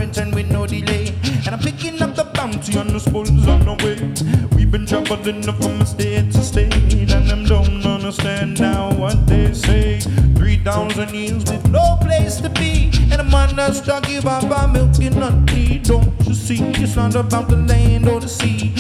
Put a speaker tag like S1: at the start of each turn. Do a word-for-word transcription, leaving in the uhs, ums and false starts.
S1: return with no delay. And I'm picking up the bounty on the spoils on the way. We've been traveling from state to state, and them don't understand now what they say. Three thousand years with no place to be, and a man that's stuck give up our milk and not need. Don't you see, it's not about the land or the sea.